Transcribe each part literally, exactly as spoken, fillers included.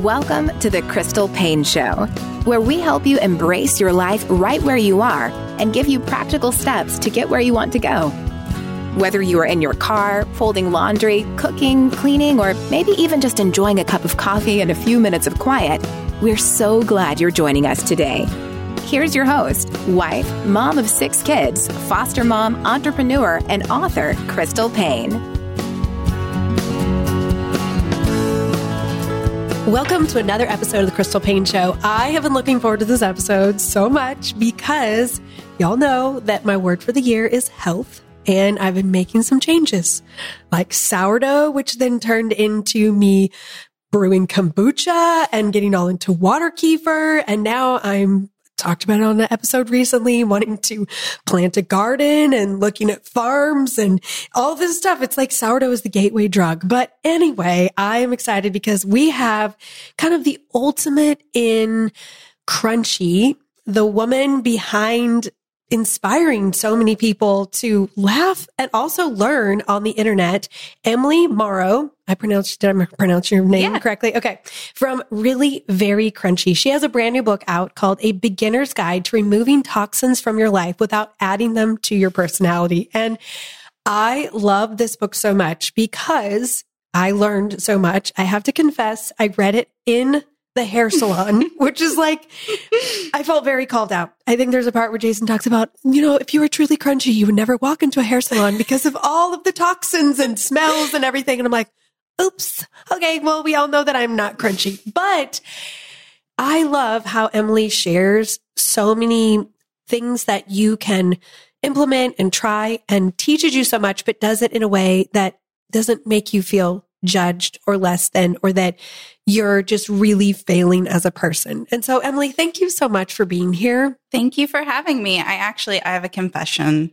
Welcome to the Crystal Paine Show, where we help you embrace your life right where you are and give you practical steps to get where you want to go. Whether you are in your car, folding laundry, cooking, cleaning, or maybe even just enjoying a cup of coffee and a few minutes of quiet, we're so glad you're joining us today. Here's your host, wife, mom of six kids, foster mom, entrepreneur, and author, Crystal Paine. Welcome to another episode of the Crystal Paine Show. I have been looking forward to this episode so much because y'all know that my word for the year is health, and I've been making some changes, like sourdough, which then turned into me brewing kombucha and getting all into water kefir, and now I'm talked about it on an episode recently, wanting to plant a garden and looking at farms and all this stuff. It's like sourdough is the gateway drug. But anyway, I am excited because we have kind of the ultimate in crunchy, the woman behind inspiring so many people to laugh and also learn on the internet, Emily Morrow. I pronounced, did I pronounce your name yeah. correctly? Okay. From Really Very Crunchy. She has a brand new book out called A Beginner's Guide to Removing Toxins from Your Life Without Adding Them to Your Personality. And I love this book so much because I learned so much. I have to confess, I read it in the hair salon, which is like, I felt very called out. I think there's a part where Jason talks about, you know, if you were truly crunchy, you would never walk into a hair salon because of all of the toxins and smells and everything. And I'm like, oops. Okay. Well, we all know that I'm not crunchy, but I love how Emily shares so many things that you can implement and try and teaches you so much, but does it in a way that doesn't make you feel judged or less than, or that you're just really failing as a person. And so, Emily, thank you so much for being here. Thank you for having me. I actually, I have a confession.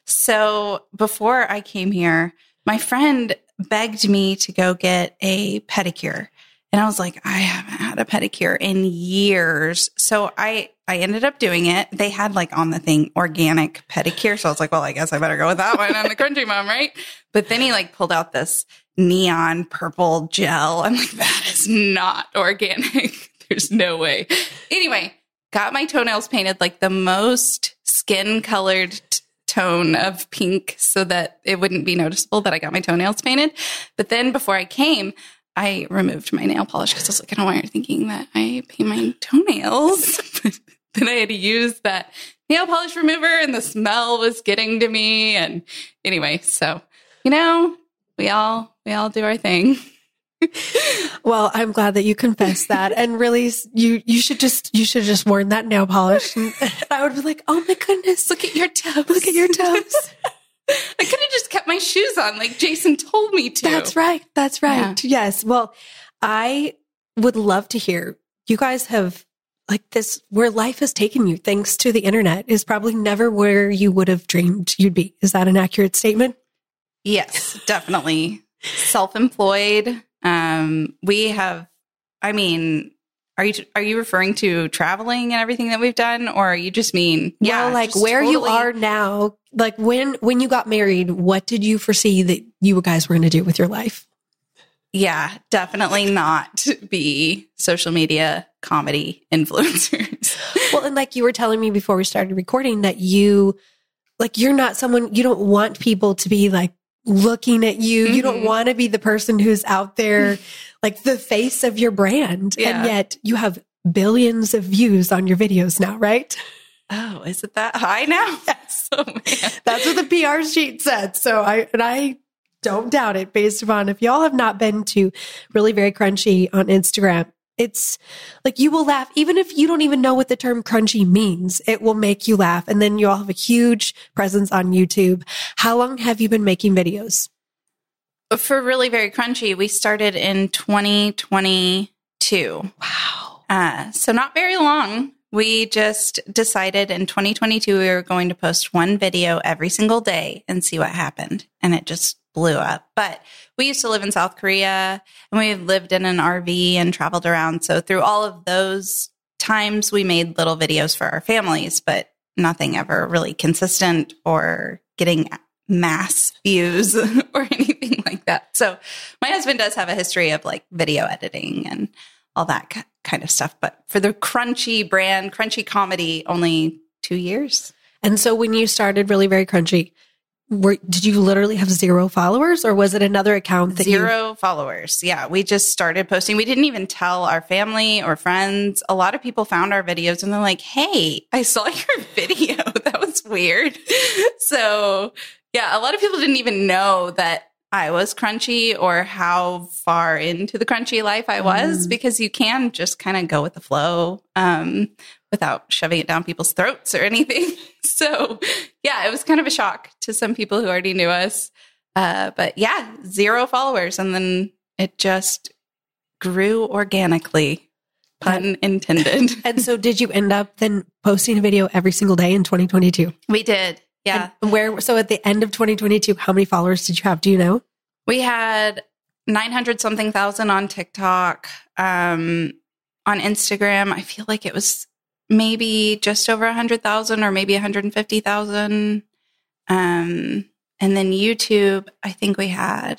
So before I came here, my friend begged me to go get a pedicure. And I was like, I haven't had a pedicure in years. So I, I ended up doing it. They had like on the thing, organic pedicure. So I was like, well, I guess I better go with that one. I'm the crunchy mom, right? But then he like pulled out this neon purple gel. I'm like, that is not organic. There's no way. Anyway, got my toenails painted like the most skin colored t- tone of pink so that it wouldn't be noticeable that I got my toenails painted. But then before I came, I removed my nail polish because I was like, I don't want you thinking that I paint my toenails. Then I had to use that nail polish remover and the smell was getting to me. And anyway, so, you know, we all, we all do our thing. Well, I'm glad that you confessed that. And really, you, you should just, you should just worn that nail polish. And I would be like, oh my goodness, look at your toes. Look at your toes. I could have just kept my shoes on like Jason told me to. That's right. That's right. Yeah. Yes. Well, I would love to hear, you guys have like this, where life has taken you thanks to the internet is probably never where you would have dreamed you'd be. Is that an accurate statement? Yes, definitely. Self-employed. Um, we have, I mean, are you, are you referring to traveling and everything that we've done? Or are you just mean, yeah, well, like where totally- you are now, like when, when you got married, what did you foresee that you guys were going to do with your life? Yeah, definitely not be social media comedy influencers. Well, and like you were telling me before we started recording that you, like, you're not someone, you don't want people to be like looking at you. Mm-hmm. You don't want to be the person who's out there, like the face of your brand. Yeah. And yet you have billions of views on your videos now, right? Oh, is it that high now? Yes. Oh, man. That's what the P R sheet said. So I, and I don't doubt it based upon, if y'all have not been to Really Very Crunchy on Instagram, it's like you will laugh. Even if you don't even know what the term crunchy means, it will make you laugh. And then you all have a huge presence on YouTube. How long have you been making videos? For Really Very Crunchy, we started in twenty twenty-two. Wow. Uh, so not very long. We just decided in twenty twenty-two, we were going to post one video every single day and see what happened. And it just blew up. But we used to live in South Korea and we lived in an R V and traveled around. So through all of those times, we made little videos for our families, but nothing ever really consistent or getting mass views or anything like that. So my husband does have a history of like video editing and all that k- kind of stuff. But for the Crunchy brand, Crunchy Comedy, only two years. And so when you started Really Very Crunchy, were, did you literally have zero followers, or was it another account that Zero you- followers. Yeah. We just started posting. We didn't even tell our family or friends. A lot of people found our videos and they're like, hey, I saw your video. That was weird. So yeah, a lot of people didn't even know that I was crunchy or how far into the crunchy life I was, mm. because you can just kind of go with the flow um, without shoving it down people's throats or anything. So yeah, it was kind of a shock to some people who already knew us. Uh, but yeah, zero followers. And then it just grew organically, pun intended. And so did you end up then posting a video every single day in twenty twenty-two? We did. Yeah. And where, so at the end of twenty twenty-two, how many followers did you have? Do you know? We had nine hundred something thousand on TikTok. Um, on Instagram, I feel like it was maybe just over one hundred thousand or maybe one hundred fifty thousand. Um, and then YouTube, I think we had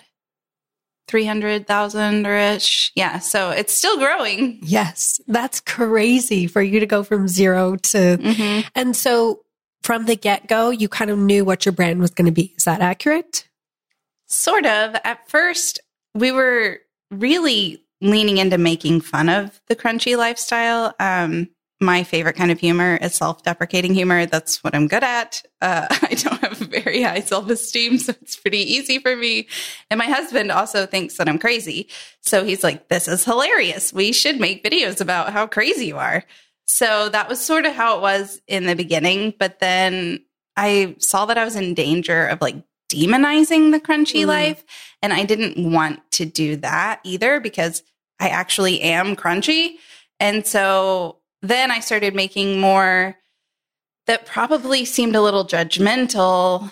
three hundred thousand or ish. Yeah. So it's still growing. Yes. That's crazy for you to go from zero to, mm-hmm. and so from the get-go, you kind of knew what your brand was going to be. Is that accurate? Sort of. At first, we were really leaning into making fun of the crunchy lifestyle. Um, my favorite kind of humor is self-deprecating humor. That's what I'm good at. Uh, I don't have very high self-esteem, so it's pretty easy for me. And my husband also thinks that I'm crazy. So he's like, this is hilarious. We should make videos about how crazy you are. So that was sort of how it was in the beginning. But then I saw that I was in danger of like demonizing the crunchy mm. life. And I didn't want to do that either because I actually am crunchy. And so then I started making more that probably seemed a little judgmental.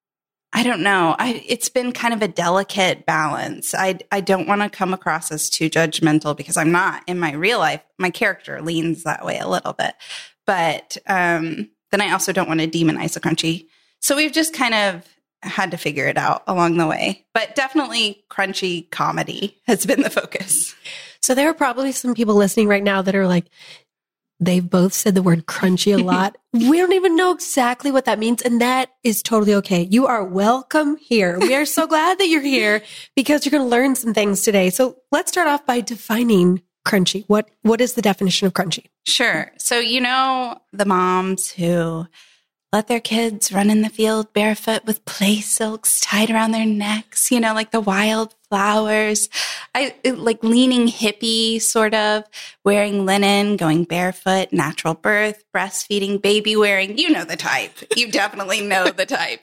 I don't know. I, it's been kind of a delicate balance. I, I don't want to come across as too judgmental because I'm not in my real life. My character leans that way a little bit. But um, then I also don't want to demonize the crunchy. So we've just kind of had to figure it out along the way. But definitely crunchy comedy has been the focus. So there are probably some people listening right now that are like, they've both said the word crunchy a lot. We don't even know exactly what that means. And that is totally okay. You are welcome here. We are so glad that you're here because you're going to learn some things today. So let's start off by defining crunchy. What, what is the definition of crunchy? Sure. So, you know, the moms who let their kids run in the field barefoot with play silks tied around their necks, you know, like the wildflowers. I like leaning hippie, sort of wearing linen, going barefoot, natural birth, breastfeeding, baby wearing. You know the type. You definitely know the type.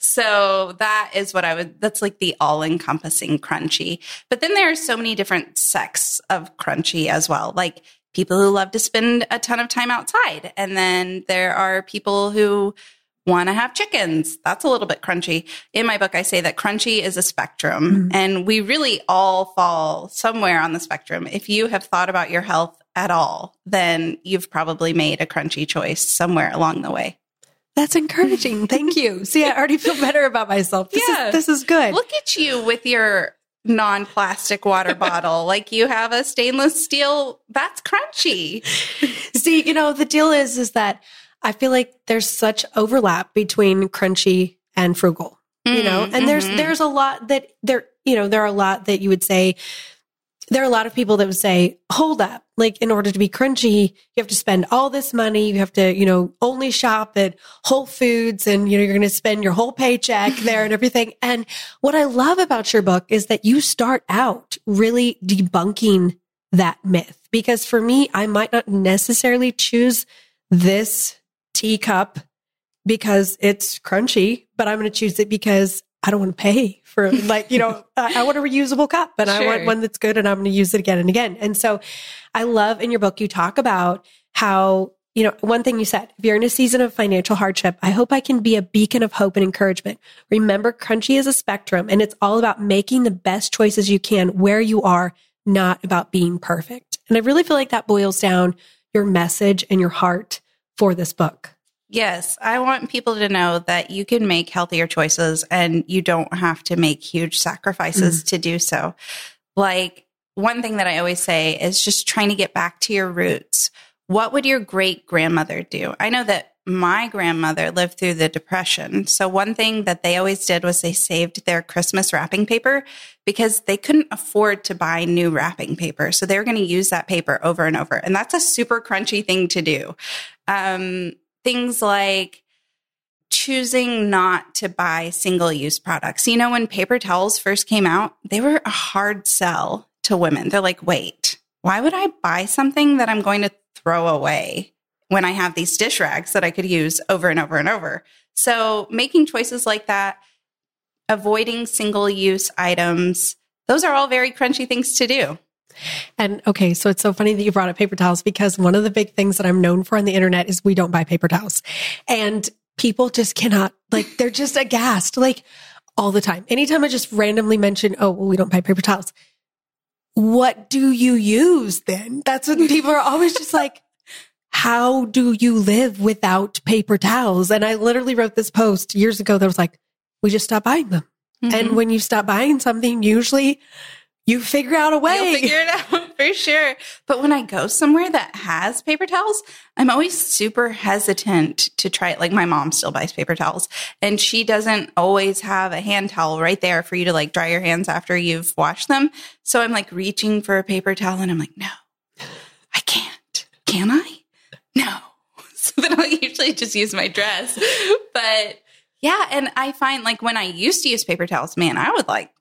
So that is what I would, that's like the all encompassing crunchy. But then there are so many different sects of crunchy as well. Like people who love to spend a ton of time outside. And then there are people who want to have chickens. That's a little bit crunchy. In my book, I say that crunchy is a spectrum. Mm-hmm. And we really all fall somewhere on the spectrum. If you have thought about your health at all, then you've probably made a crunchy choice somewhere along the way. That's encouraging. Thank you. See, I already feel better about myself. This, yeah. is, this is good. Look at you with your non-plastic water bottle. Like you have a stainless steel. That's crunchy. See, you know, the deal is, is that I feel like there's such overlap between crunchy and frugal, you know, and mm-hmm. there's, there's a lot that there, you know, there are a lot that you would say, there are a lot of people that would say, hold up, like in order to be crunchy, you have to spend all this money. You have to, you know, only shop at Whole Foods and, you know, you're going to spend your whole paycheck there and everything. And what I love about your book is that you start out really debunking that myth, because for me, I might not necessarily choose this teacup because it's crunchy, but I'm going to choose it because I don't want to pay for, like, you know, I, I want a reusable cup and sure. I want one that's good and I'm going to use it again and again. And so I love in your book, you talk about how, you know, one thing you said, if you're in a season of financial hardship, I hope I can be a beacon of hope and encouragement. Remember, crunchy is a spectrum and it's all about making the best choices you can where you are, not about being perfect. And I really feel like that boils down your message and your heart for this book. Yes, I want people to know that you can make healthier choices and you don't have to make huge sacrifices mm. to do so. Like one thing that I always say is just trying to get back to your roots. What would your great grandmother do? I know that my grandmother lived through the Depression. So one thing that they always did was they saved their Christmas wrapping paper because they couldn't afford to buy new wrapping paper. So they were going to use that paper over and over. And that's a super crunchy thing to do. Um, things like choosing not to buy single-use products. You know, when paper towels first came out, they were a hard sell to women. They're like, wait, why would I buy something that I'm going to throw away when I have these dish rags that I could use over and over and over? So making choices like that, avoiding single-use items, those are all very crunchy things to do. And okay, so it's so funny that you brought up paper towels because one of the big things that I'm known for on the internet is we don't buy paper towels. And people just cannot, like, they're just aghast, like, all the time. Anytime I just randomly mention, oh, well, we don't buy paper towels. What do you use then? That's when people are always just like, how do you live without paper towels? And I literally wrote this post years ago that was like, we just stop buying them. Mm-hmm. And when you stop buying something, usually you figure out a way. You'll figure it out for sure. But when I go somewhere that has paper towels, I'm always super hesitant to try it. Like my mom still buys paper towels and she doesn't always have a hand towel right there for you to like dry your hands after you've washed them. So I'm like reaching for a paper towel and I'm like, no, I can't. Can I? No. So then I'll usually just use my dress. But yeah. And I find like when I used to use paper towels, man, I would like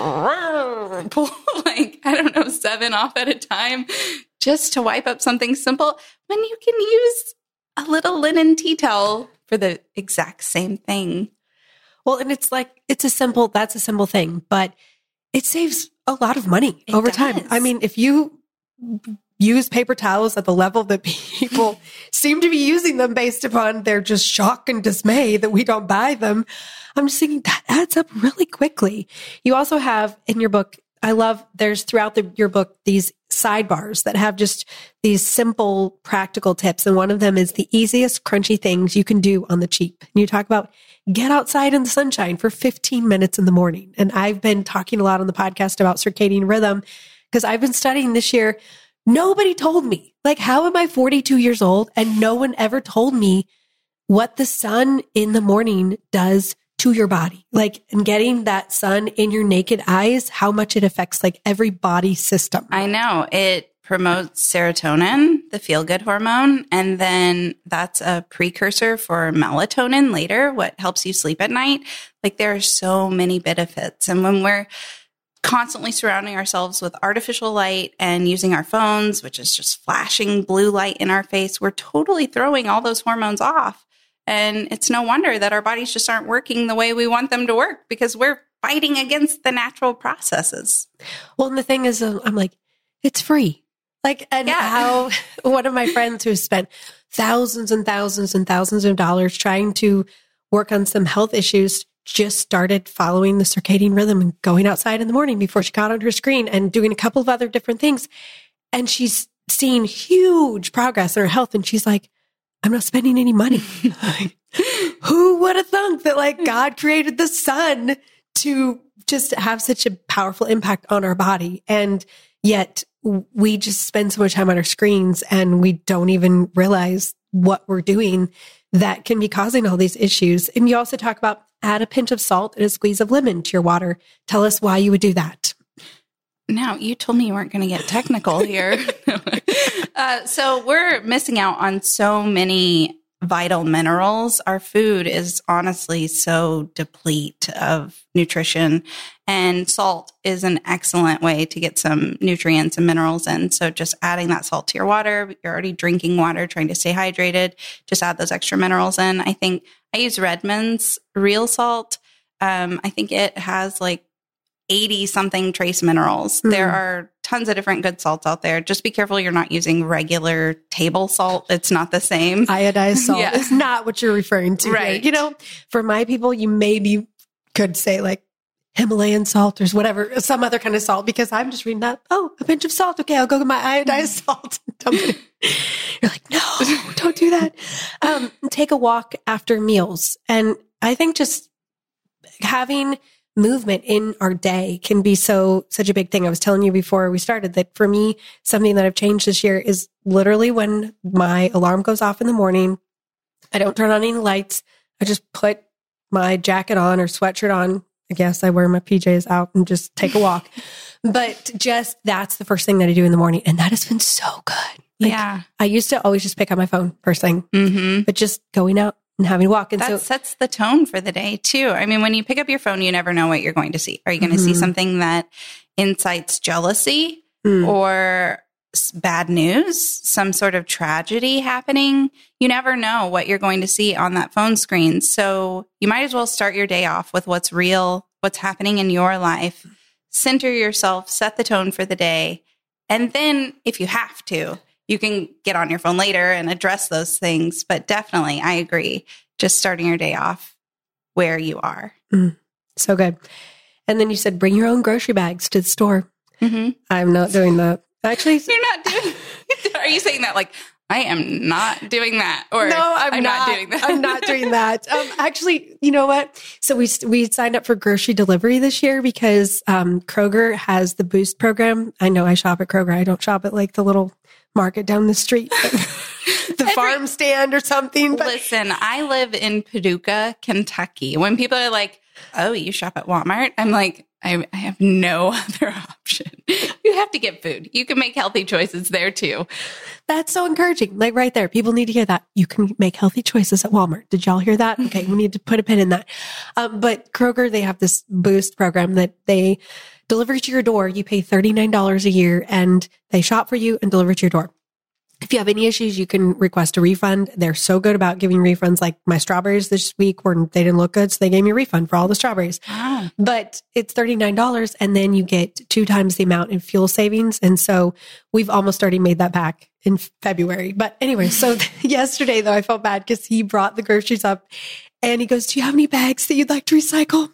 pull like, I don't know, seven off at a time just to wipe up something simple when you can use a little linen tea towel for the exact same thing. Well, and it's like, it's a simple, that's a simple thing, but it saves a lot of money It over does. time. I mean, if you use paper towels at the level that people seem to be using them based upon their just shock and dismay that we don't buy them, I'm just thinking that adds up really quickly. You also have in your book, I love there's throughout the, your book, these sidebars that have just these simple practical tips. And one of them is the easiest crunchy things you can do on the cheap. And you talk about get outside in the sunshine for fifteen minutes in the morning. And I've been talking a lot on the podcast about circadian rhythm because I've been studying this year. Nobody told me, like, how am I forty-two years old and no one ever told me what the sun in the morning does to your body? Like, and getting that sun in your naked eyes, how much it affects like every body system. I know it promotes serotonin, the feel-good hormone, and then that's a precursor for melatonin later, what helps you sleep at night. Like there are so many benefits. And when we're constantly surrounding ourselves with artificial light and using our phones, which is just flashing blue light in our face, we're totally throwing all those hormones off. And it's no wonder that our bodies just aren't working the way we want them to work because we're fighting against the natural processes. Well, and the thing is, uh, I'm like, it's free. Like, and Yeah. how one of my friends who spent thousands and thousands and thousands of dollars trying to work on some health issues just started following the circadian rhythm and going outside in the morning before she got on her screen and doing a couple of other different things. And she's seen huge progress in her health. And she's like, I'm not spending any money. Who would have thunk that like God created the sun to just have such a powerful impact on our body? And yet we just spend so much time on our screens and we don't even realize what we're doing that can be causing all these issues. And you also talk about add a pinch of salt and a squeeze of lemon to your water. Tell us why you would do that. Now, you told me you weren't going to get technical here. uh, so we're missing out on so many vital minerals. Our food is honestly so deplete of nutrition, and salt is an excellent way to get some nutrients and minerals in. So just adding that salt to your water, you're already drinking water, trying to stay hydrated, just add those extra minerals in. I think I use Redmond's real salt. Um, I think it has like eighty something trace minerals. Mm. There are tons of different good salts out there. Just be careful you're not using regular table salt. It's not the same. Iodized salt yeah. is not what you're referring to. Right. Here. You know, for my people, you maybe could say like Himalayan salt or whatever, some other kind of salt, because I'm just reading that. Oh, a pinch of salt. Okay, I'll go get my iodized salt. Dump it. You're like, no, don't do that. Um, take a walk after meals. And I think just having movement in our day can be so, such a big thing. I was telling you before we started that for me, something that I've changed this year is literally when my alarm goes off in the morning, I don't turn on any lights. I just put my jacket on or sweatshirt on. I guess I wear my P Js out and just take a walk. But just that's the first thing that I do in the morning. And that has been so good. Like, yeah. I used to always just pick up my phone first thing, mm-hmm. but just going out and having a walk. And that so sets the tone for the day too. I mean, when you pick up your phone, you never know what you're going to see. Are you going to mm-hmm. see something that incites jealousy mm. or bad news, some sort of tragedy happening? You never know what you're going to see on that phone screen. So you might as well start your day off with what's real, what's happening in your life. Center yourself, set the tone for the day. And then if you have to, you can get on your phone later and address those things. But definitely, I agree. Just starting your day off where you are. Mm, so good. And then you said, bring your own grocery bags to the store. Mm-hmm. I'm not doing that. Actually, you're not doing. Are you saying that like I am not doing that, or no, I'm, I'm not, not doing that? I'm not doing that. Um, actually, you know what? So we we signed up for grocery delivery this year because um, Kroger has the Boost program. I know I shop at Kroger. I don't shop at like the little market down the street, the Every, farm stand or something. But. Listen, I live in Paducah, Kentucky. When people are like, "Oh, you shop at Walmart," I'm like, I, I have no other option. You have to get food. You can make healthy choices there too. That's so encouraging. Like right there, people need to hear that. You can make healthy choices at Walmart. Did y'all hear that? Okay, we need to put a pin in that. Um, but Kroger, they have this Boost program that they deliver to your door. You pay thirty-nine dollars a year and they shop for you and deliver to your door. If you have any issues, you can request a refund. They're so good about giving refunds. Like my strawberries this week were, they didn't look good. So they gave me a refund for all the strawberries, ah. But it's thirty-nine dollars and then you get two times the amount in fuel savings. And so we've almost already made that back in February. But anyway, so yesterday though, I felt bad because he brought the groceries up and he goes, do you have any bags that you'd like to recycle?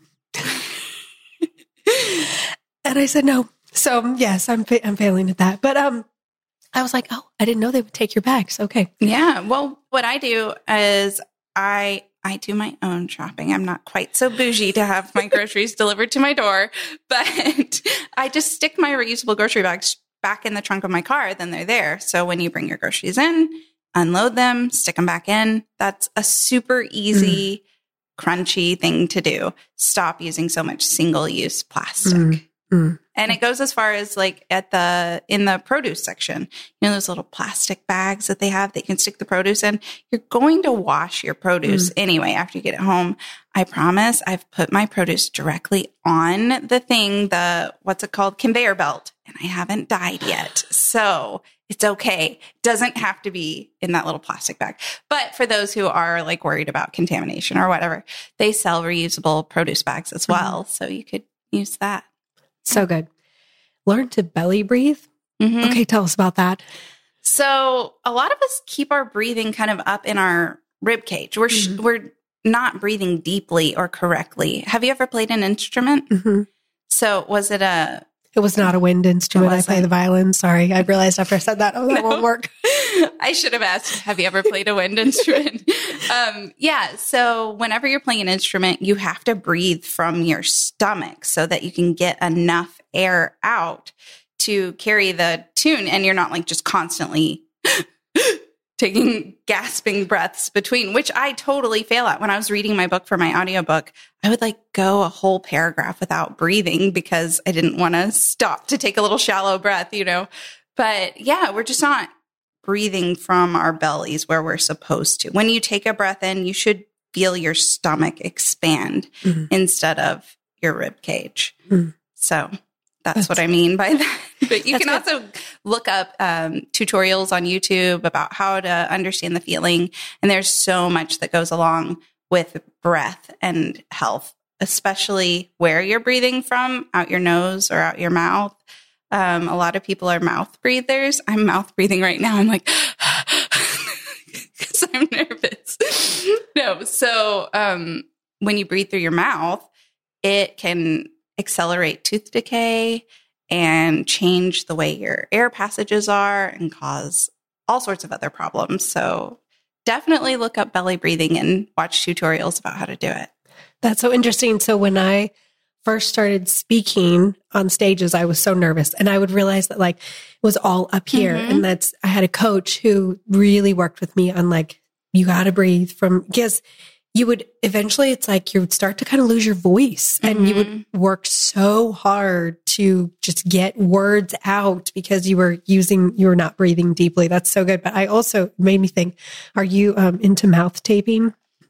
And I said, no. So yes, I'm, I'm failing at that. But, um, I was like, oh, I didn't know they would take your bags. Okay. Yeah. Well, what I do is I I do my own shopping. I'm not quite so bougie to have my groceries delivered to my door, but I just stick my reusable grocery bags back in the trunk of my car. Then they're there. So when you bring your groceries in, unload them, stick them back in. That's a super easy, mm. crunchy thing to do. Stop using so much single-use plastic. Mm. Mm. And it goes as far as like at the, in the produce section, you know, those little plastic bags that they have that you can stick the produce in. You're going to wash your produce mm. anyway after you get it home. I promise I've put my produce directly on the thing, the, what's it called? Conveyor belt. And I haven't died yet. So it's okay. Doesn't have to be in that little plastic bag. But for those who are like worried about contamination or whatever, they sell reusable produce bags as well. Mm. So you could use that. So good. Learn to belly breathe. Mm-hmm. Okay, tell us about that. So a lot of us keep our breathing kind of up in our rib cage. We're mm-hmm. we're not breathing deeply or correctly. Have you ever played an instrument? Mm-hmm. So was it a... It was not a wind instrument. I play the violin. Sorry. I realized after I said that, oh, that no. won't work. I should have asked, have you ever played a wind instrument? um, yeah. So whenever you're playing an instrument, you have to breathe from your stomach so that you can get enough air out to carry the tune. And you're not like just constantly taking gasping breaths between, which I totally fail at. When I was reading my book for my audiobook, I would like go a whole paragraph without breathing because I didn't want to stop to take a little shallow breath, you know. But yeah, we're just not breathing from our bellies where we're supposed to. When you take a breath in, you should feel your stomach expand mm-hmm. instead of your rib cage. Mm-hmm. So that's, that's what I mean by that. But you can good. also look up um, tutorials on YouTube about how to understand the feeling. And there's so much that goes along with breath and health, especially where you're breathing from, out your nose or out your mouth. Um, a lot of people are mouth breathers. I'm mouth breathing right now. I'm like, because I'm nervous. No. So um, when you breathe through your mouth, it can accelerate tooth decay and change the way your air passages are and cause all sorts of other problems. So definitely look up belly breathing and watch tutorials about how to do it. That's so interesting. So when I first started speaking on stages, I was so nervous, and I would realize that like it was all up here. Mm-hmm. And that's, I had a coach who really worked with me on like, you got to breathe from, because you would eventually, it's like you would start to kind of lose your voice, and mm-hmm. you would work so hard to just get words out because you were using, you were not breathing deeply. That's so good. But I also made me think, are you um, into mouth taping?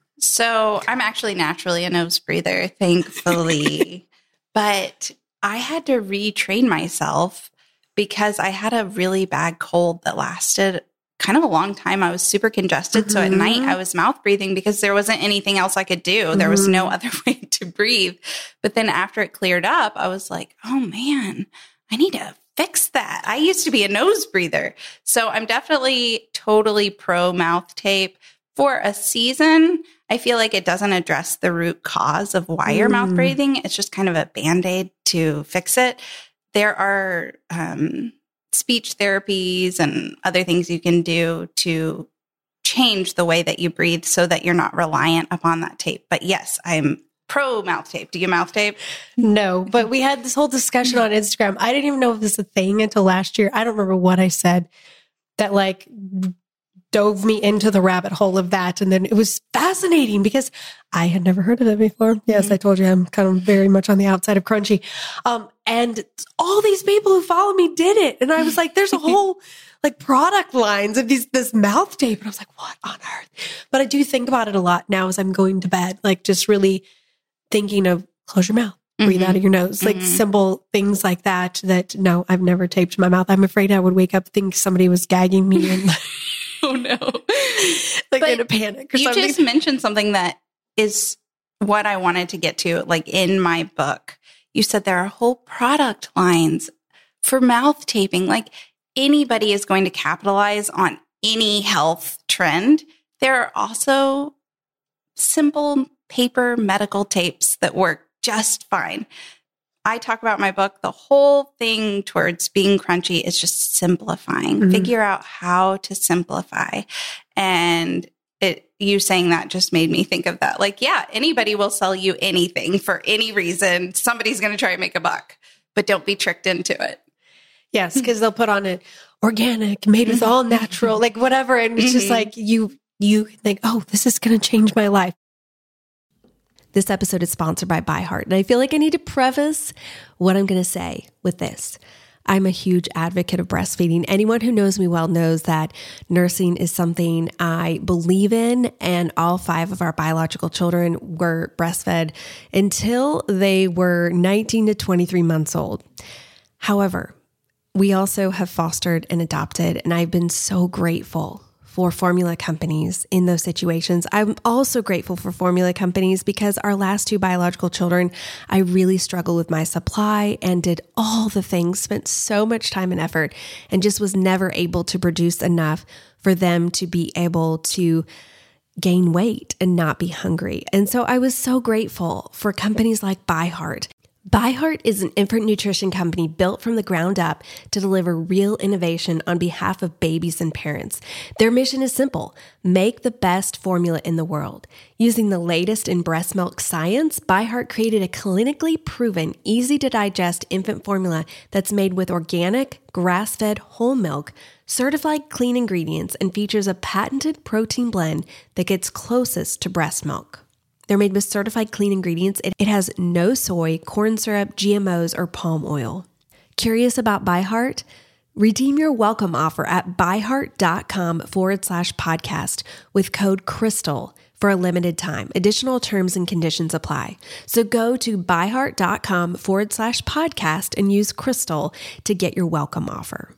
So I'm actually naturally a nose breather, thankfully, but I had to retrain myself because I had a really bad cold that lasted kind of a long time. I was super congested. Mm-hmm. So at night I was mouth breathing because there wasn't anything else I could do. Mm-hmm. There was no other way to breathe. But then after it cleared up, I was like, oh man, I need to fix that. I used to be a nose breather. So I'm definitely totally pro mouth tape. For a season, I feel like it doesn't address the root cause of why mm. you're mouth breathing. It's just kind of a Band-Aid to fix it. There are um, speech therapies and other things you can do to change the way that you breathe so that you're not reliant upon that tape. But yes, I'm pro mouth tape. Do you mouth tape? No, but we had this whole discussion on Instagram. I didn't even know if this was a thing until last year. I don't remember what I said that like dove me into the rabbit hole of that. And then it was fascinating because I had never heard of it before. Yes, mm-hmm. I told you I'm kind of very much on the outside of Crunchy. Um, and all these people who follow me did it. And I was like, there's a whole like product lines of these, this mouth tape. And I was like, what on earth? But I do think about it a lot now as I'm going to bed, like just really thinking of close your mouth, breathe mm-hmm. out of your nose, like mm-hmm. simple things like that, that no, I've never taped my mouth. I'm afraid I would wake up, think somebody was gagging me and oh no. Like but in a panic or you something. You just mentioned something that is what I wanted to get to, like in my book. You said there are whole product lines for mouth taping. Like anybody is going to capitalize on any health trend. There are also simple paper medical tapes that work just fine. I talk about my book, the whole thing towards being crunchy is just simplifying. Mm-hmm. Figure out how to simplify. And it, you saying that just made me think of that. Like, yeah, anybody will sell you anything for any reason. Somebody's going to try and make a buck, but don't be tricked into it. Yes, because they'll put on it organic, made with all natural, like whatever. And it's mm-hmm. just like you, you think, oh, this is going to change my life. This episode is sponsored by ByHeart, and I feel like I need to preface what I'm going to say with this. I'm a huge advocate of breastfeeding. Anyone who knows me well knows that nursing is something I believe in, and all five of our biological children were breastfed until they were nineteen to twenty-three months old. However, we also have fostered and adopted, and I've been so grateful for formula companies in those situations. I'm also grateful for formula companies because our last two biological children, I really struggled with my supply and did all the things, spent so much time and effort, and just was never able to produce enough for them to be able to gain weight and not be hungry. And so I was so grateful for companies like ByHeart. ByHeart is an infant nutrition company built from the ground up to deliver real innovation on behalf of babies and parents. Their mission is simple: make the best formula in the world. Using the latest in breast milk science, ByHeart created a clinically proven, easy to digest infant formula that's made with organic, grass-fed whole milk, certified clean ingredients, and features a patented protein blend that gets closest to breast milk. They're made with certified clean ingredients. It has no soy, corn syrup, G M Os, or palm oil. Curious about ByHeart? Redeem your welcome offer at byheart.com forward slash podcast with code CRYSTAL for a limited time. Additional terms and conditions apply. So go to byheart.com forward slash podcast and use CRYSTAL to get your welcome offer.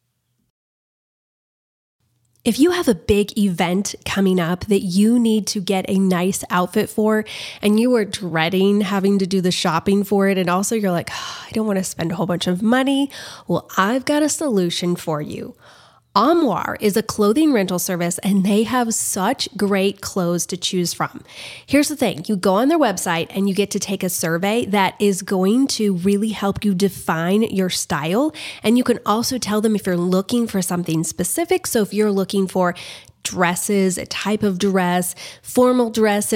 If you have a big event coming up that you need to get a nice outfit for, and you are dreading having to do the shopping for it, and also you're like, oh, I don't want to spend a whole bunch of money, well, I've got a solution for you. Armoire is a clothing rental service, and they have such great clothes to choose from. Here's the thing. You go on their website and you get to take a survey that is going to really help you define your style. And you can also tell them if you're looking for something specific. So if you're looking for dresses, a type of dress, formal dresses,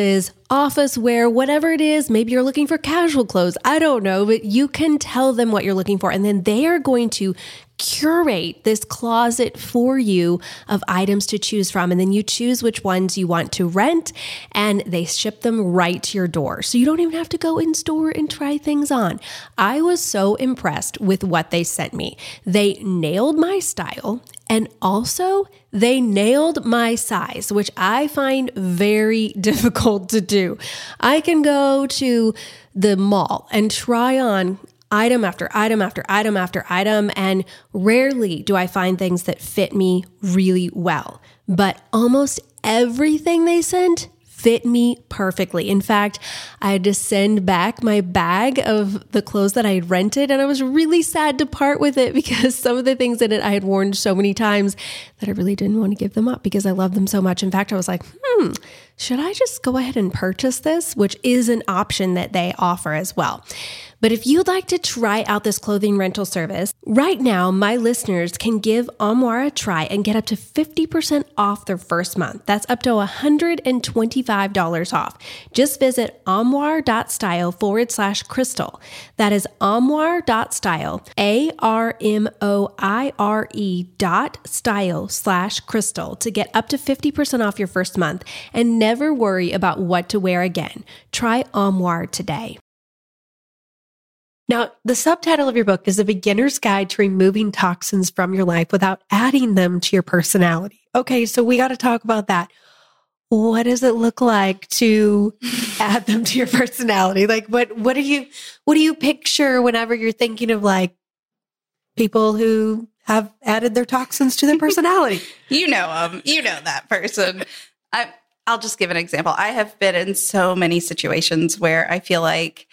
office wear, whatever it is. Maybe you're looking for casual clothes. I don't know, but you can tell them what you're looking for. And then they are going to curate this closet for you of items to choose from. And then you choose which ones you want to rent and they ship them right to your door. So you don't even have to go in store and try things on. I was so impressed with what they sent me. They nailed my style and also they nailed my size, which I find very difficult to do. I can go to the mall and try on item after item after item after item, and rarely do I find things that fit me really well. But almost everything they sent fit me perfectly. In fact, I had to send back my bag of the clothes that I had rented, and I was really sad to part with it because some of the things in it I had worn so many times that I really didn't want to give them up because I love them so much. In fact, I was like, hmm, should I just go ahead and purchase this? Which is an option that they offer as well. But if you'd like to try out this clothing rental service, right now, my listeners can give Armoire a try and get up to fifty percent off their first month. That's up to one hundred twenty-five dollars off. Just visit armoire.style forward slash crystal. That is armoire.style, A R M O I R E dot style slash crystal to get up to fifty percent off your first month and never worry about what to wear again. Try Armoire today. Now, the subtitle of your book is A Beginner's Guide to Removing Toxins from Your Life Without Adding Them to Your Personality. Okay, so we got to talk about that. What does it look like to add them to your personality? Like, what what do you what do you picture whenever you're thinking of like people who have added their toxins to their personality? You know them. You know that person. I, I'll just give an example. I have been in so many situations where I feel like,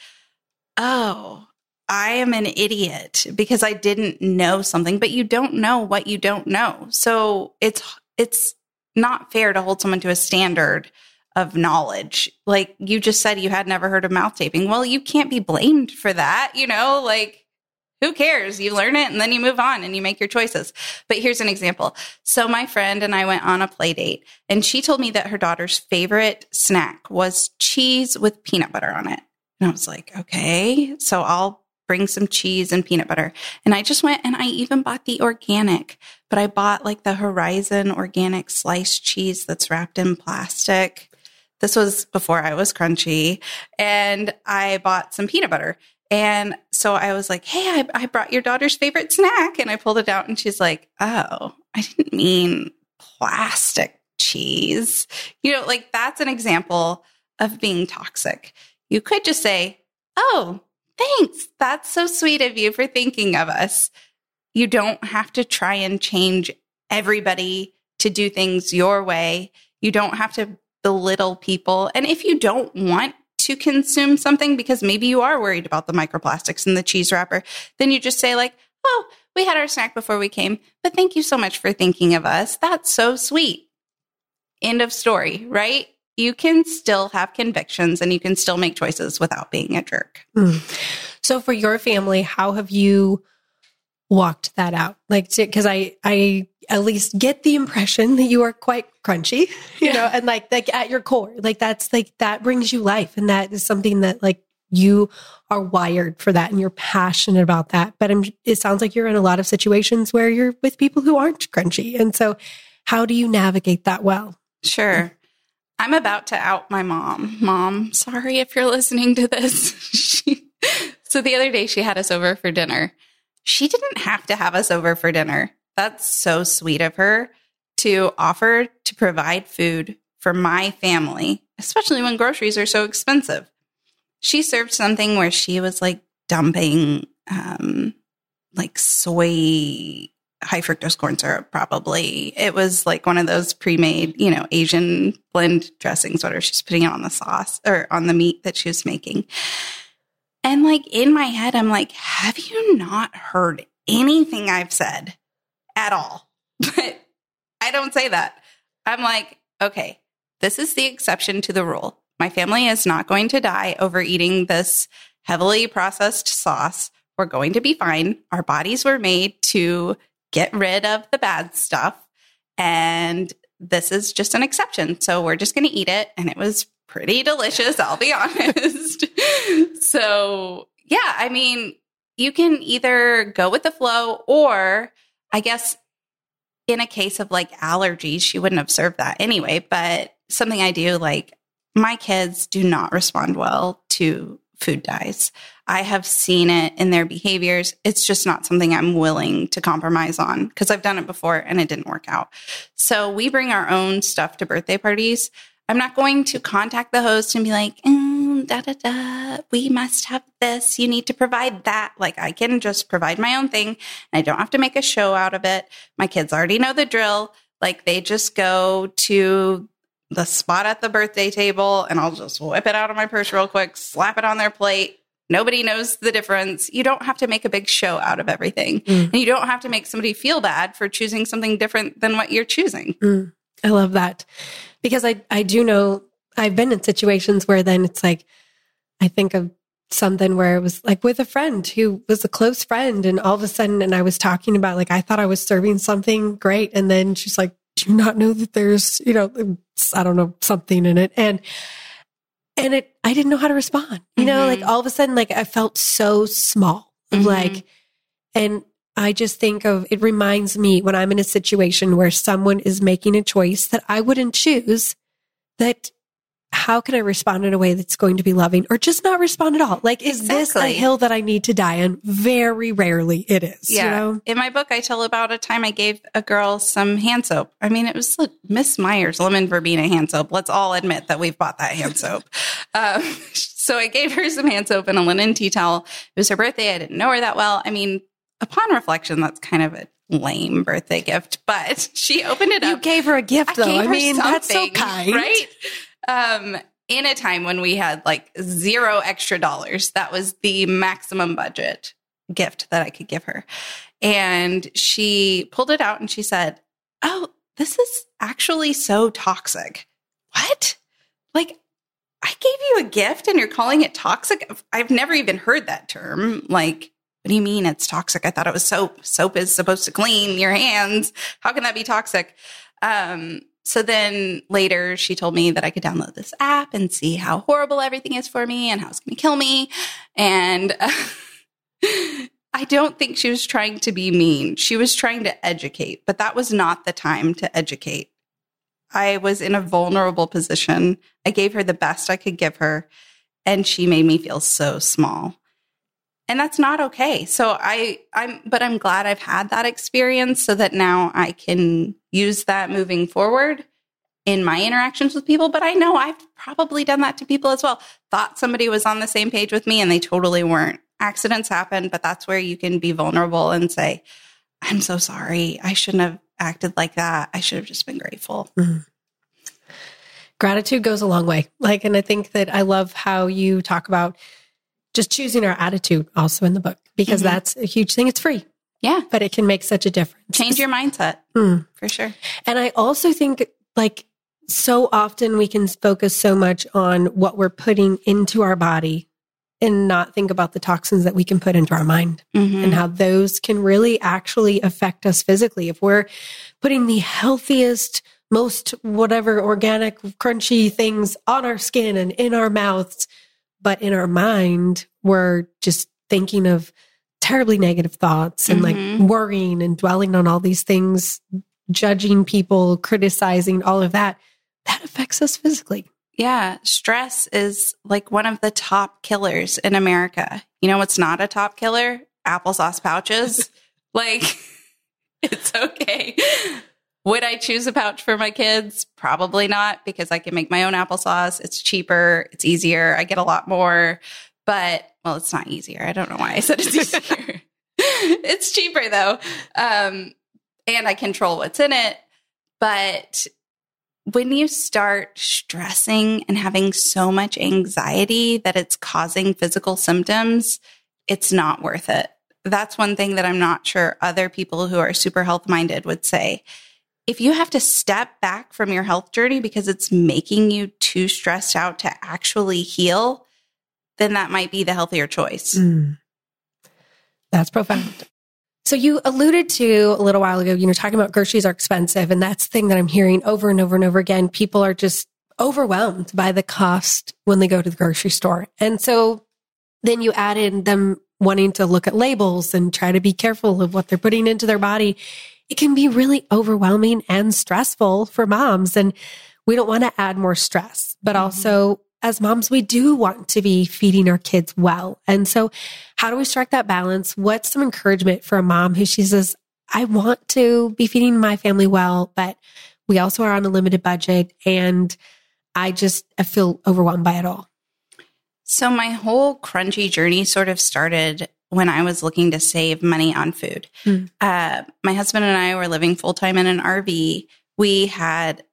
oh, I am an idiot because I didn't know something, but you don't know what you don't know. So it's it's not fair to hold someone to a standard of knowledge. Like you just said, you had never heard of mouth taping. Well, you can't be blamed for that. You know, like who cares? You learn it and then you move on and you make your choices. But here's an example. So my friend and I went on a play date and she told me that her daughter's favorite snack was cheese with peanut butter on it. And I was like, okay, so I'll bring some cheese and peanut butter. And I just went and I even bought the organic, but I bought like the Horizon organic sliced cheese that's wrapped in plastic. This was before I was crunchy. And I bought some peanut butter. And so I was like, hey, I, I brought your daughter's favorite snack. And I pulled it out and she's like, oh, I didn't mean plastic cheese. You know, like that's an example of being toxic. You could just say, oh, thanks. That's so sweet of you for thinking of us. You don't have to try and change everybody to do things your way. You don't have to belittle people. And if you don't want to consume something because maybe you are worried about the microplastics in the cheese wrapper, then you just say like, oh, we had our snack before we came, but thank you so much for thinking of us. That's so sweet. End of story, right? You can still have convictions and you can still make choices without being a jerk. Mm. So for your family, how have you walked that out? Like, because I, I at least get the impression that you are quite crunchy, you yeah. know, and like, like at your core, like that's like, that brings you life. And that is something that like you are wired for that and you're passionate about that. But I'm, it sounds like you're in a lot of situations where you're with people who aren't crunchy. And so how do you navigate that well? Sure. I'm about to out my mom. Mom, sorry if you're listening to this. she, so the other day she had us over for dinner. She didn't have to have us over for dinner. That's so sweet of her to offer to provide food for my family, especially when groceries are so expensive. She served something where she was like dumping um, like soy high fructose corn syrup, probably. It was like one of those pre-made, you know, Asian blend dressings, whatever. She's putting it on the sauce or on the meat that she was making. And like in my head, I'm like, have you not heard anything I've said at all? But I don't say that. I'm like, okay, this is the exception to the rule. My family is not going to die over eating this heavily processed sauce. We're going to be fine. Our bodies were made to get rid of the bad stuff. And this is just an exception. So we're just going to eat it. And it was pretty delicious, I'll be honest. So, yeah, I mean, you can either go with the flow, or I guess in a case of like allergies, she wouldn't have served that anyway. But something I do, like my kids do not respond well to food dyes. I have seen it in their behaviors. It's just not something I'm willing to compromise on because I've done it before and it didn't work out. So we bring our own stuff to birthday parties. I'm not going to contact the host and be like, mm, da, da, da, we must have this. You need to provide that. Like I can just provide my own thing and I don't have to make a show out of it. My kids already know the drill. Like they just go to the spot at the birthday table and I'll just whip it out of my purse real quick, slap it on their plate. Nobody knows the difference. You don't have to make a big show out of everything. Mm. And you don't have to make somebody feel bad for choosing something different than what you're choosing. Mm. I love that. Because I, I do know I've been in situations where then it's like, I think of something where it was like with a friend who was a close friend. And all of a sudden, and I was talking about like, I thought I was serving something great. And then she's like, do you not know that there's, you know, I don't know, something in it. And, and it, I didn't know how to respond, you mm-hmm. know, like all of a sudden, like I felt so small, mm-hmm. like, and I just think of, it reminds me when I'm in a situation where someone is making a choice that I wouldn't choose, that how can I respond in a way that's going to be loving or just not respond at all? Like, is exactly. this a hill that I need to die on? Very rarely it is. Yeah. You know? In my book, I tell about a time I gave a girl some hand soap. I mean, it was like Miss Meyer's lemon verbena hand soap. Let's all admit that we've bought that hand soap. Um, so I gave her some hand soap and a linen tea towel. It was her birthday. I didn't know her that well. I mean, upon reflection, that's kind of a lame birthday gift, but she opened it up. You gave her a gift, though. I mean, that's so kind. Right? Um, in a time when we had like zero extra dollars, that was the maximum budget gift that I could give her. And she pulled it out and she said, oh, this is actually so toxic. What? Like, I gave you a gift and you're calling it toxic? I've never even heard that term. Like, what do you mean it's toxic? I thought it was soap. Soap is supposed to clean your hands. How can that be toxic? Um, So then later she told me that I could download this app and see how horrible everything is for me and how it's going to kill me. And uh, I don't think she was trying to be mean. She was trying to educate, but that was not the time to educate. I was in a vulnerable position. I gave her the best I could give her, and she made me feel so small. And that's not okay. So I, I'm, but I'm glad I've had that experience so that now I can use that moving forward in my interactions with people. But I know I've probably done that to people as well. Thought somebody was on the same page with me and they totally weren't. Accidents happen, but that's where you can be vulnerable and say, I'm so sorry. I shouldn't have acted like that. I should have just been grateful. Mm-hmm. Gratitude goes a long way. Like, and I think that I love how you talk about just choosing our attitude also in the book, because mm-hmm. that's a huge thing. It's free. Yeah. But it can make such a difference. Change your mindset. Mm. For sure. And I also think like so often we can focus so much on what we're putting into our body and not think about the toxins that we can put into our mind mm-hmm. and how those can really actually affect us physically. If we're putting the healthiest, most whatever organic, crunchy things on our skin and in our mouths, but in our mind, we're just thinking of terribly negative thoughts and mm-hmm. like worrying and dwelling on all these things, judging people, criticizing, all of that, that affects us physically. Yeah. Stress is like one of the top killers in America. You know what's not a top killer? Applesauce pouches. Like, it's okay. Would I choose a pouch for my kids? Probably not, because I can make my own applesauce. It's cheaper. It's easier. I get a lot more. But, well, it's not easier. I don't know why I said it's easier. It's cheaper, though. Um, and I control what's in it. But when you start stressing and having so much anxiety that it's causing physical symptoms, it's not worth it. That's one thing that I'm not sure other people who are super health-minded would say. If you have to step back from your health journey because it's making you too stressed out to actually heal, then that might be the healthier choice. Mm. That's profound. So you alluded to a little while ago, you know, talking about groceries are expensive. And that's the thing that I'm hearing over and over and over again. People are just overwhelmed by the cost when they go to the grocery store. And so then you add in them wanting to look at labels and try to be careful of what they're putting into their body. It can be really overwhelming and stressful for moms. And we don't want to add more stress, but mm-hmm. also as moms, we do want to be feeding our kids well. And so how do we strike that balance? What's some encouragement for a mom who she says, I want to be feeding my family well, but we also are on a limited budget and I just I feel overwhelmed by it all. So my whole crunchy journey sort of started when I was looking to save money on food. Mm. Uh, my husband and I were living full-time in an R V. We had,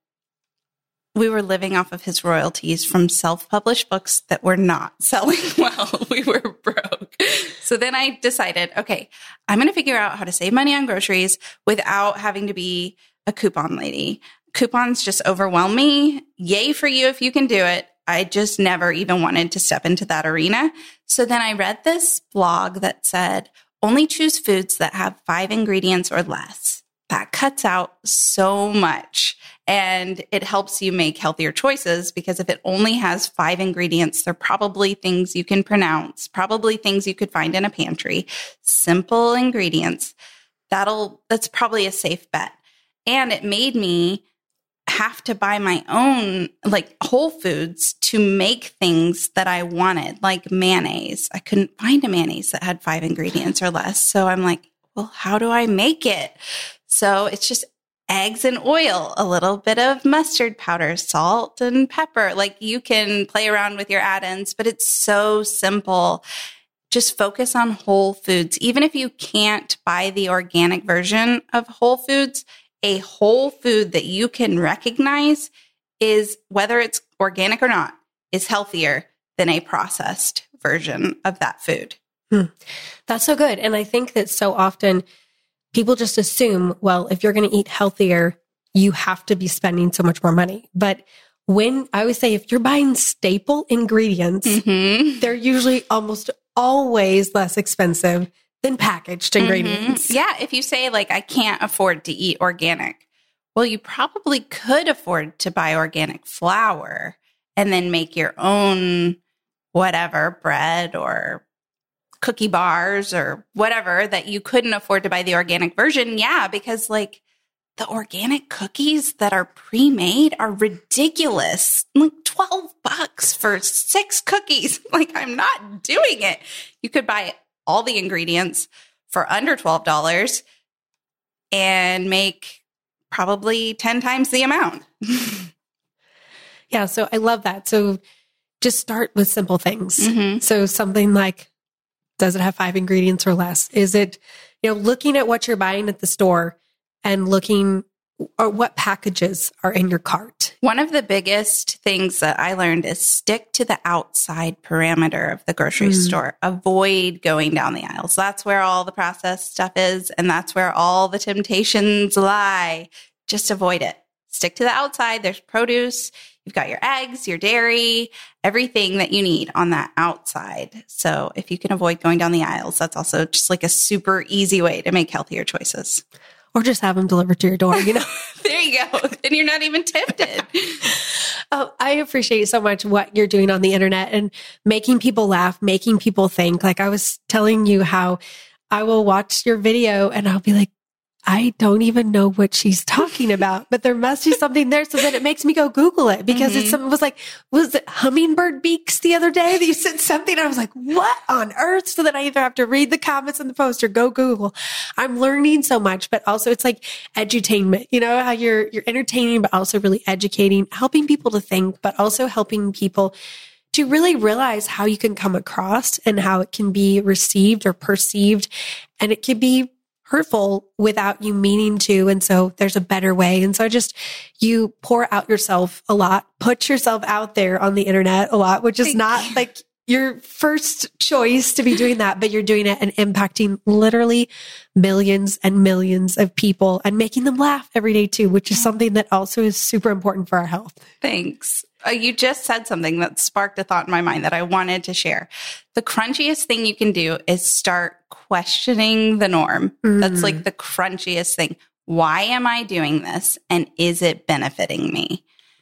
we were living off of his royalties from self-published books that were not selling well. We were broke. So then I decided, okay, I'm going to figure out how to save money on groceries without having to be a coupon lady. Coupons just overwhelm me. Yay for you if you can do it. I just never even wanted to step into that arena. So then I read this blog that said, only choose foods that have five ingredients or less. That cuts out so much. And it helps you make healthier choices because if it only has five ingredients, they're probably things you can pronounce, probably things you could find in a pantry, simple ingredients. That'll, that's probably a safe bet. And it made me have to buy my own, like Whole Foods to make things that I wanted, like mayonnaise. I couldn't find a mayonnaise that had five ingredients or less. So I'm like, well, how do I make it? So it's just eggs and oil, a little bit of mustard powder, salt and pepper. Like you can play around with your add-ins, but it's so simple. Just focus on whole foods. Even if you can't buy the organic version of Whole Foods, a whole food that you can recognize is, whether it's organic or not, is healthier than a processed version of that food. Hmm. That's so good. And I think that so often people just assume, well, if you're going to eat healthier, you have to be spending so much more money. But when I always say, if you're buying staple ingredients, mm-hmm. they're usually almost always less expensive than packaged ingredients. Mm-hmm. Yeah. If you say like, I can't afford to eat organic, well, you probably could afford to buy organic flour and then make your own whatever bread or cookie bars or whatever that you couldn't afford to buy the organic version. Yeah. Because like the organic cookies that are pre-made are ridiculous. Like twelve bucks for six cookies. Like I'm not doing it. You could buy all the ingredients for under twelve dollars and make probably ten times the amount. Yeah. So I love that. So just start with simple things. Mm-hmm. So something like, does it have five ingredients or less? Is it, you know, looking at what you're buying at the store and looking or what packages are in your cart? One of the biggest things that I learned is stick to the outside perimeter of the grocery mm. store. Avoid going down the aisles. That's where all the processed stuff is, and that's where all the temptations lie. Just avoid it. Stick to the outside. There's produce. You've got your eggs, your dairy, everything that you need on that outside. So if you can avoid going down the aisles, that's also just like a super easy way to make healthier choices. Or just have them delivered to your door, you know? There you go. And you're not even tempted. Oh, I appreciate so much what you're doing on the internet and making people laugh, making people think. Like I was telling you how I will watch your video and I'll be like, I don't even know what she's talking about, but there must be something there. So then it makes me go Google it because mm-hmm. it's something was like, was it hummingbird beaks the other day that you said something? I was like, what on earth? So then I either have to read the comments in the post or go Google. I'm learning so much, but also it's like edutainment, you know, how you're, you're entertaining, but also really educating, helping people to think, but also helping people to really realize how you can come across and how it can be received or perceived. And it can be hurtful without you meaning to. And so there's a better way. And so just, you pour out yourself a lot, put yourself out there on the internet a lot, which is not like your first choice to be doing that, but you're doing it and impacting literally millions and millions of people and making them laugh every day too, which is something that also is super important for our health. Thanks. Uh, you just said something that sparked a thought in my mind that I wanted to share. The crunchiest thing you can do is start questioning the norm. Mm. That's like the crunchiest thing. Why am I doing this? And is it benefiting me?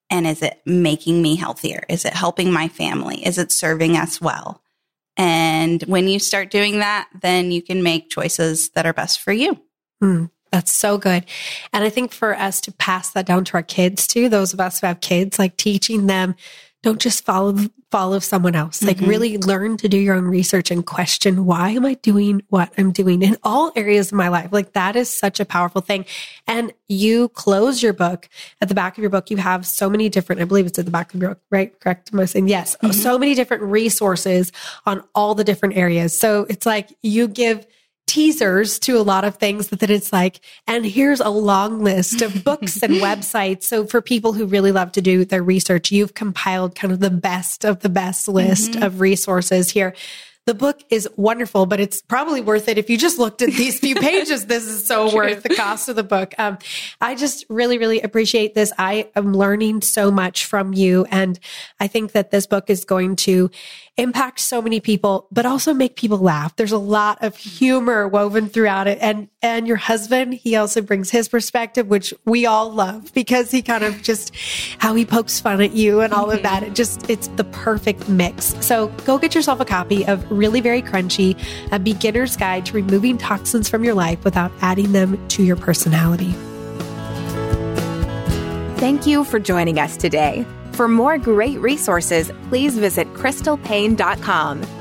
And is it making me healthier? Is it helping my family? Is it serving us well? And when you start doing that, then you can make choices that are best for you. Mm, that's so good. And I think for us to pass that down to our kids too, those of us who have kids, like teaching them, don't just follow follow someone else. Like mm-hmm. really learn to do your own research and question, why am I doing what I'm doing in all areas of my life? Like that is such a powerful thing. And you close your book. At the back of your book, you have so many different, I believe it's at the back of your book, right? Correct? Am I saying yes? Mm-hmm. So many different resources on all the different areas. So it's like you give teasers to a lot of things that, that it's like, and here's a long list of books and websites. So for people who really love to do their research, you've compiled kind of the best of the best list mm-hmm. of resources here. The book is wonderful, but it's probably worth it if you just looked at these few pages. This is so True. Worth the cost of the book. Um, I just really, really appreciate this. I am learning so much from you. And I think that this book is going to impact so many people, but also make people laugh. There's a lot of humor woven throughout it. And, and your husband, he also brings his perspective, which we all love because he kind of just, how he pokes fun at you and all mm-hmm. of that. It just, it's the perfect mix. So go get yourself a copy of Really Very Crunchy, a beginner's guide to removing toxins from your life without adding them to your personality. Thank you for joining us today. For more great resources, please visit crystal paine dot com.